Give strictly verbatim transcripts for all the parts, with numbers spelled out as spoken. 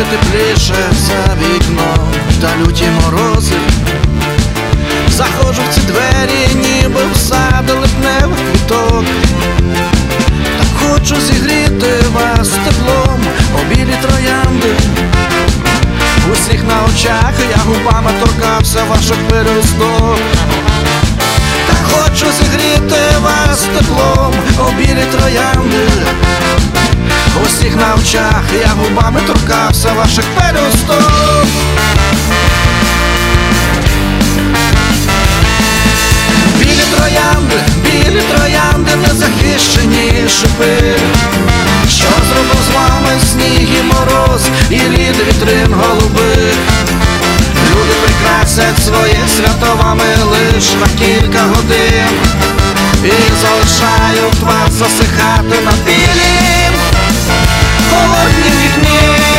тепліше за вікном та люті морози. Заходжу в ці двері, ніби в сад липневих квіток. Так хочу зігріти вас теплом, о білі троянди. Усіх на очах я губами торкався ваших пелюсток. Так хочу зігріти вас теплом, о білі троянди. Усіх на очах я губами торкався ваших пелюсток. Білі троянди, білі троянди, незахищені шипи. Що зробив з вами сніг і мороз, і лід вітрин голубих? Люди прикрасять своє свято вами лиш на кілька годин і залишають вас засихати на білім холоднім вікні.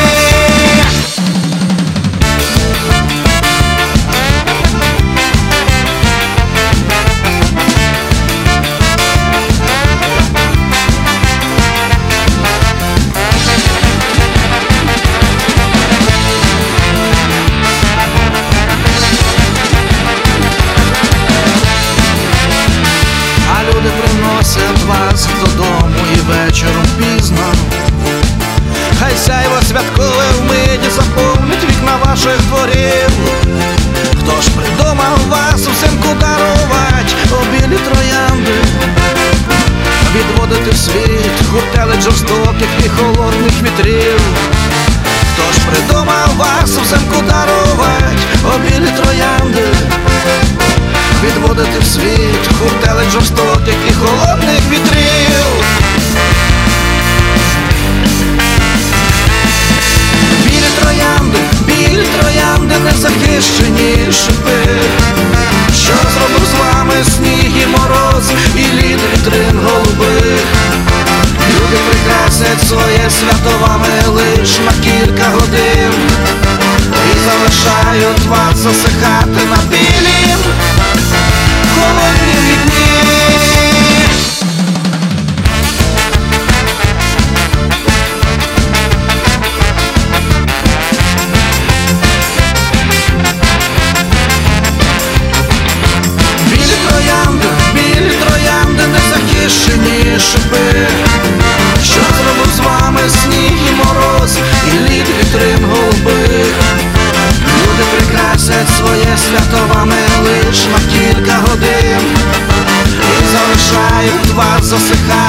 Приносять вас додому і вечором пізно. Хай сяйво святкове вмиті заповнить вікна ваших дворів. Хто ж придумав вас взимку дарувать, о білі троянди? Відводити в світ гуртелик жорстоких і холодних вітрів. Хто ж придумав вас взимку дарувать, о білі троянди? Відводити в світ гуртелик жорстоких і холодних вітрів. Білі троянди, білі троянди, незахищені шипи. Що зробив з вами сніг і мороз, і лід вітрин голубих? Люди прикрасять своє свято вами лиш на кілька годин і залишають вас засихати на білім холоднім вікні. Білі троянди, білі троянди, незахищені шипи. Що зробив з вами сніг і мороз, і лід вітрин голубих? Люди прикрасять своє свято вами лиш на кілька годин і залишають вас засихати